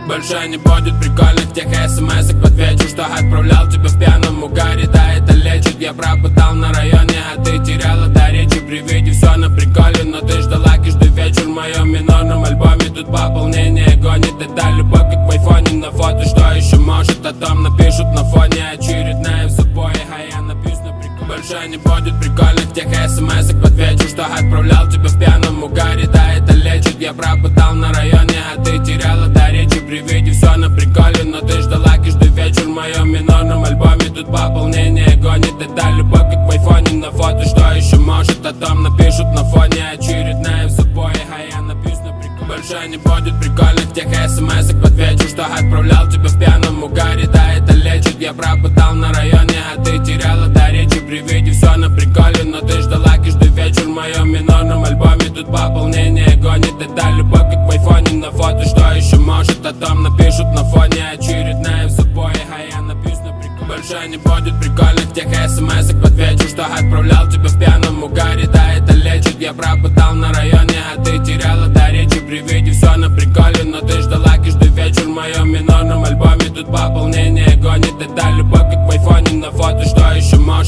Больше не будет прикольных тех смс-ок. Отвечу, что отправлял тебя в пьяном угаре. Да, это лечит, я пропытал на районе, а ты теряла до речи при виде. Все на приколе, но ты ждала каждый вечер в моем минорном альбоме. Тут пополнение гонит, это любовь как в айфоне на фото. Что еще может, о том напишут на фоне. Очередная в запое, а я напьюсь на приколе. Больше не будет прикольных тех смс-ок. Отвечу, что отправлял тебя в пьяном угаре. Да, это лечит, я пропытал на районе, а ты теряла до речи при виде. Все на приколе, но ты ждала каждый вечер в моем минорном альбоме. Тут пополнение гонит, это любовь как в айфоне на фото. Что еще может, о том напишут на фоне. Очередная в запое, а я напьюсь на приколе. Больше не будет прикольных тех смс-ок. Отвечу, что отправлял тебя в пьяном угаре. Да, это лечит, я пропытал на районе, а ты теряла до речи при виде. Все на приколе, но ты ждала каждый вечер в моем минорном альбоме. Тут пополнение гонит, это любовь как в айфоне на фото. Что еще может, о том напишут на фоне. Очередная в запое, а я напьюсь на приколе. Больше не будет прикольных тех смс-ок. Отвечу, что отправлял тебя в пьяном угаре. Да, это лечит, я пропытал на районе, а ты теряла до речи при виде. Все на приколе, но ты ждала каждый вечер в моем минорном альбоме. Тут пополнение гонит, это любовь как в айфоне на фото. Что еще может?